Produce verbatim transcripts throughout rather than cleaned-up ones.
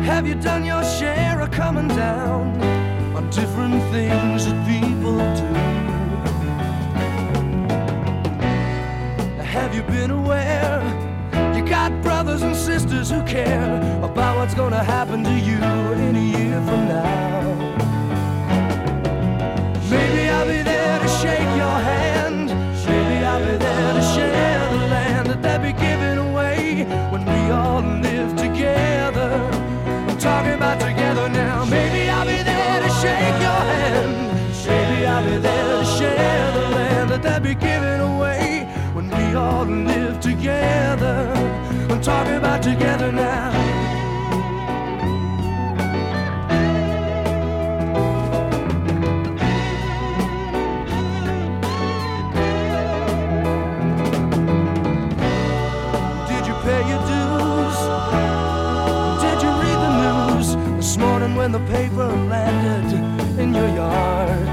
Have you done your share of coming down on different things that people do? Have you been aware you got brothers and sisters who care about what's gonna happen to you in a year from now? Maybe I'll be there to shake your hand. Maybe I'll be there to share the land that they'll be giving away when we all live together. I'm talking about together now. Maybe I'll be there to shake your hand. Maybe I'll be there to share the land that they'll be giving away when we all live together. I'm talking about together now. Did you pay your dues? Did you read the news this morning when the paper landed in your yard?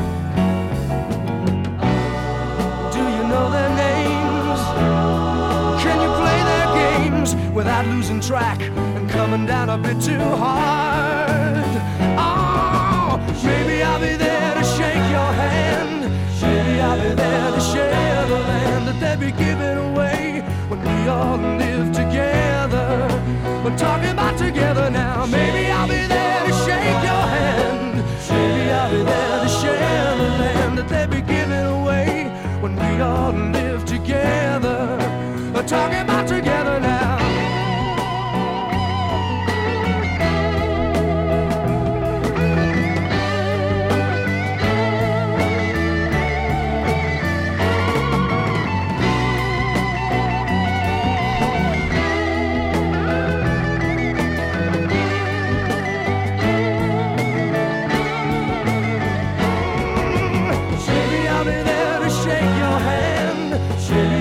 Do you know their names? Can you play their games without losing track and coming down a bit too hard? Oh, maybe I'll be there to shake your hand. Maybe I'll be there to share the land that they'll be giving away when we all live together. We're talking about together now. Maybe I'll be there to shake your hand. Maybe I'll be there to share the land that they'll be giving away when we all live together. We're talking about together now.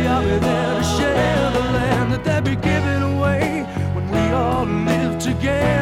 There to share the land that they'll be giving away when we all live together.